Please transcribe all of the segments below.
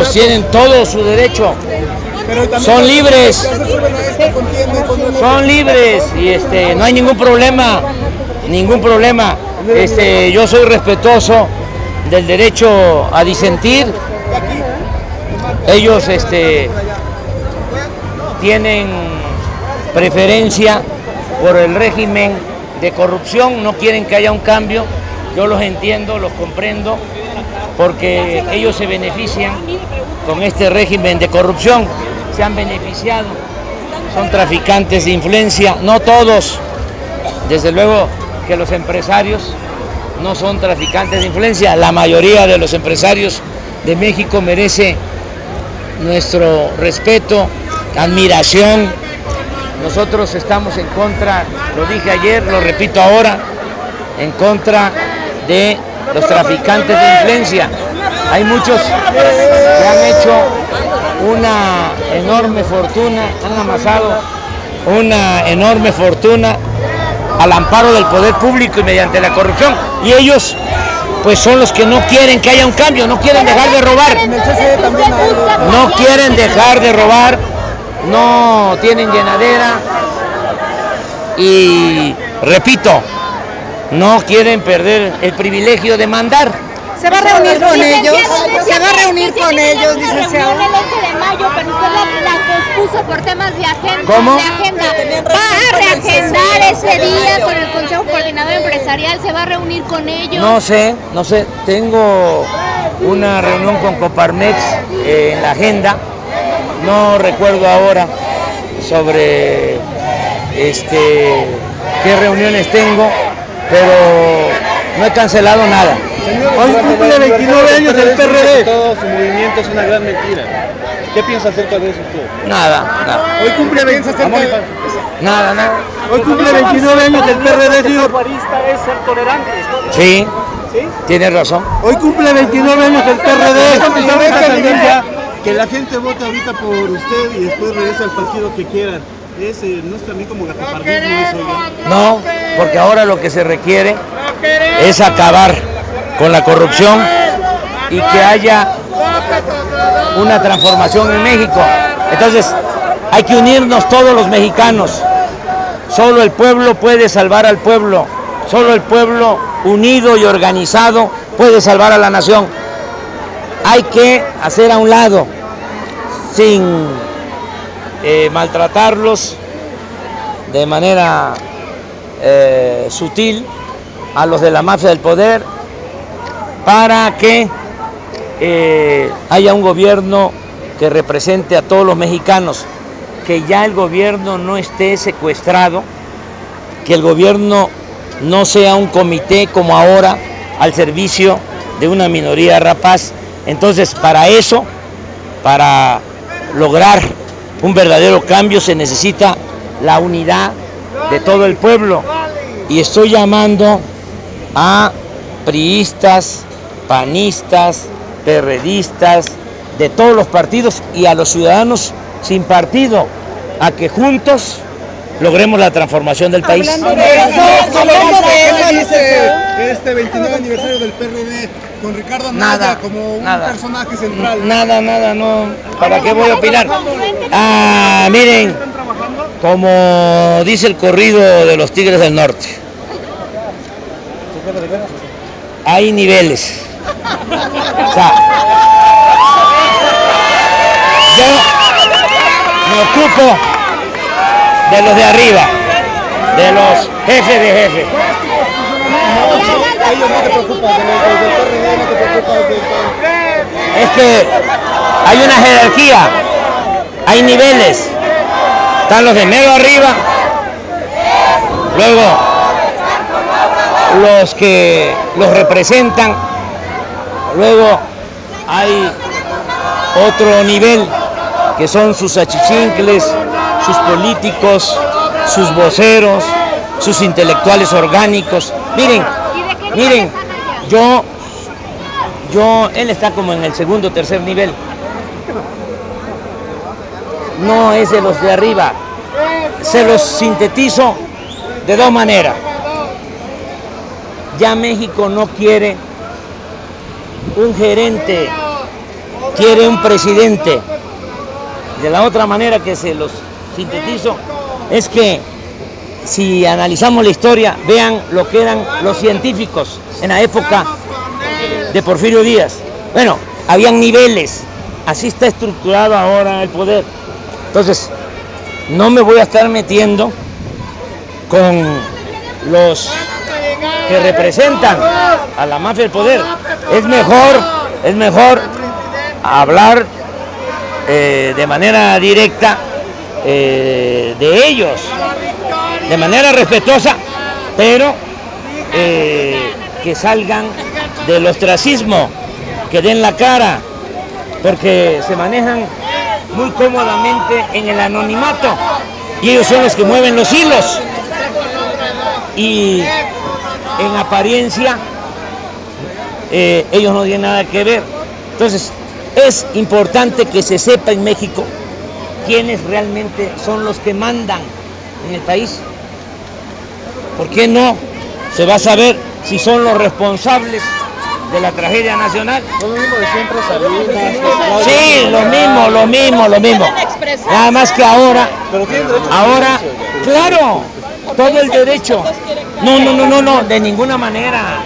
Pues tienen todo su derecho. Son libres. Son libres y no hay ningún problema. Yo soy respetuoso del derecho a disentir. Ellos tienen preferencia por el régimen de corrupción, no quieren que haya un cambio. Yo los entiendo, los comprendo, porque ellos se benefician con este régimen de corrupción, se han beneficiado, son traficantes de influencia, no todos, desde luego que los empresarios no son traficantes de influencia, la mayoría de los empresarios de México merece nuestro respeto, admiración. Nosotros estamos en contra, lo dije ayer, lo repito ahora, en contra de los traficantes de influencia. Hay muchos que han hecho una enorme fortuna, han amasado una enorme fortuna al amparo del poder público y mediante la corrupción. Y ellos pues son los que no quieren que haya un cambio, no quieren dejar de robar. No quieren dejar de robar, no tienen llenadera y, repito, no quieren perder el privilegio de mandar. ¿Se va a reunir con ellos? ¿Se va a reunir con ellos, licenciado? El 11 de mayo, pero usted la pospuso por temas de agenda. ¿Cómo? ¿Va a reagendar ese día con el Consejo Coordinador Empresarial? ¿Se va a reunir con ellos? No sé. Tengo una reunión con Coparmex en la agenda. No recuerdo ahora sobre qué reuniones tengo, pero no he cancelado nada. Hoy cumple 29 años del PRD. Todo su movimiento es una gran mentira. ¿Qué piensa acerca de eso usted? Nada. Hoy cumple 29 Nada. Hoy cumple 29 años del PRD, señor. Es ser tolerante. Sí, tienes razón. Hoy cumple 29 años del PRD. Que la gente vote ahorita por usted y después regrese al partido que quieran. No es también como gatopardismo eso, ya. No, porque ahora lo que se requiere es acabar con la corrupción y que haya una transformación en México. Entonces, hay que unirnos todos los mexicanos. Solo el pueblo puede salvar al pueblo. Solo el pueblo unido y organizado puede salvar a la nación. Hay que hacer a un lado, sin maltratarlos de manera sutil a los de la mafia del poder, para que haya un gobierno que represente a todos los mexicanos, que ya el gobierno no esté secuestrado, que el gobierno no sea un comité como ahora al servicio de una minoría rapaz. Entonces, para lograr un verdadero cambio se necesita la unidad de todo el pueblo, y estoy llamando a priistas, panistas, perredistas, de todos los partidos y a los ciudadanos sin partido, a que juntos logremos la transformación del país. Hablando de eso, este 29 aniversario del PRD con Ricardo Anaya como un personaje central. Nada, no. ¿Para qué voy a opinar? Miren, como dice el corrido de los Tigres del Norte, hay niveles. O sea, yo me ocupo de los de arriba, de los jefes de jefes. Ellos no te preocupan, del PRD no te preocupan. Es que hay una jerarquía, hay niveles. Están los de mero arriba, luego los que los representan, luego hay otro nivel que son sus achichincles, sus políticos, sus voceros, sus intelectuales orgánicos. Miren, él está como en el segundo o tercer nivel. No es de los de arriba. Se los sintetizo de dos maneras. Ya México no quiere un gerente quiere un presidente. De la otra manera que se los sintetizo es que si analizamos la historia, vean lo que eran los científicos en la época de Porfirio Díaz. Bueno, habían niveles, así está estructurado ahora el poder. Entonces, no me voy a estar metiendo con los que representan a la mafia del poder. Es mejor hablar de manera directa de ellos, de manera respetuosa, pero que salgan del ostracismo, que den la cara, porque se manejan muy cómodamente en el anonimato y ellos son los que mueven los hilos y en apariencia ellos no tienen nada que ver. Entonces es importante que se sepa en México quiénes realmente son los que mandan en el país. ¿Por qué no se va a saber si son los responsables de la tragedia nacional? Lo mismo de siempre, Salinas. Sí, lo mismo. Nada más que ahora, claro, todo el derecho. No, de ninguna manera.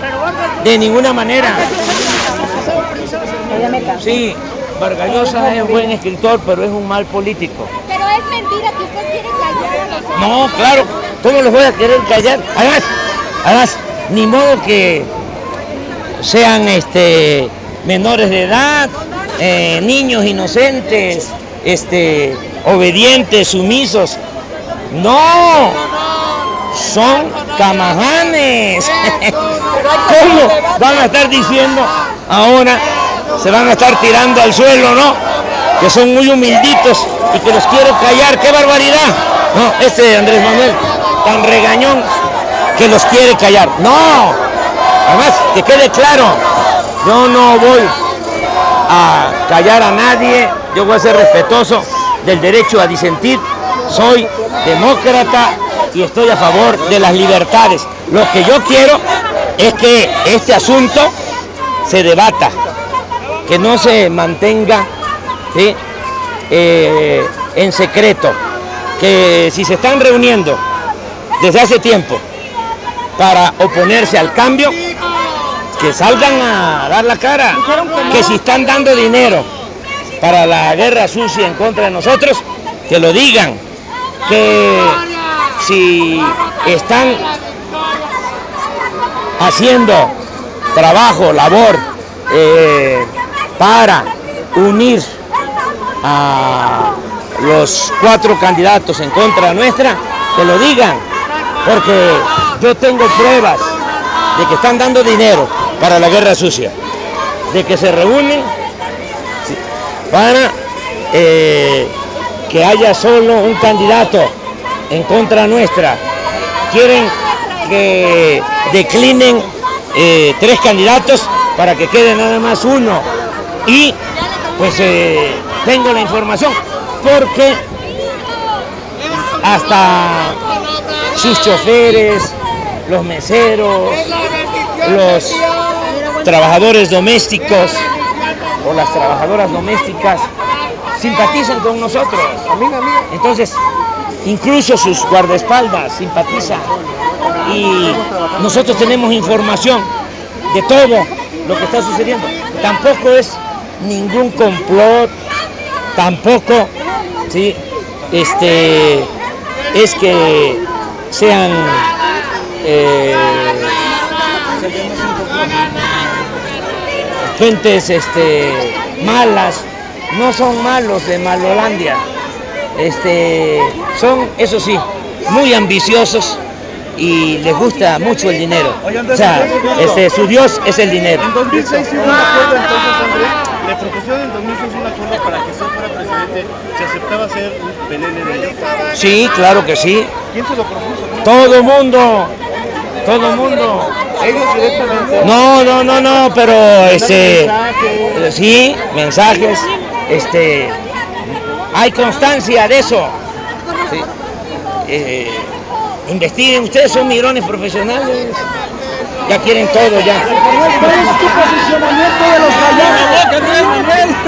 Sí, Vargas Llosa es buen escritor, pero es un mal político. Pero es mentira que usted quiere callar a los... No, claro, ¿cómo los voy a querer callar? Además, ni modo que sean menores de edad, niños inocentes, obedientes, sumisos. No, son camajanes. ¿Cómo van a estar diciendo ahora? Se van a estar tirando al suelo, ¿no? Que son muy humilditos y que los quiero callar. ¡Qué barbaridad! No, Andrés Manuel, tan regañón que los quiere callar. ¡No! Además, que quede claro, yo no voy a callar a nadie, yo voy a ser respetuoso del derecho a disentir, soy demócrata y estoy a favor de las libertades. Lo que yo quiero es que este asunto se debata, que no se mantenga, ¿sí?, en secreto, que si se están reuniendo desde hace tiempo para oponerse al cambio, que salgan a dar la cara, que si están dando dinero para la guerra sucia en contra de nosotros, que lo digan, que si están haciendo trabajo, labor para unir a los 4 candidatos en contra nuestra, que lo digan, porque yo tengo pruebas de que están dando dinero para la guerra sucia, de que se reúnen para que haya solo un candidato en contra nuestra, quieren que declinen 3 candidatos para que quede nada más uno, y pues tengo la información, porque hasta sus choferes, los meseros, los trabajadores domésticos o las trabajadoras domésticas simpatizan con nosotros. Entonces, incluso sus guardaespaldas simpatizan y nosotros tenemos información de todo lo que está sucediendo. Tampoco es ningún complot, tampoco, ¿sí?, es que sean gentes malas. No son malos de Malolandia, son, eso sí, muy ambiciosos y les gusta mucho el dinero. O sea, su Dios es el dinero. En 2006 hubo un acuerdo, entonces, Andrés, le propusieron en 2006 un acuerdo para que usted fuera presidente, se aceptaba ser un pelele de ellos. Sí, claro que sí. ¿Quién se lo propuso? Todo el mundo. Ellos directamente. No, pero sí, mensajes, hay constancia de eso. Sí. Investiguen, ustedes son mirones profesionales, ya quieren todo ya. ¿Cuál es tu posicionamiento de los callados?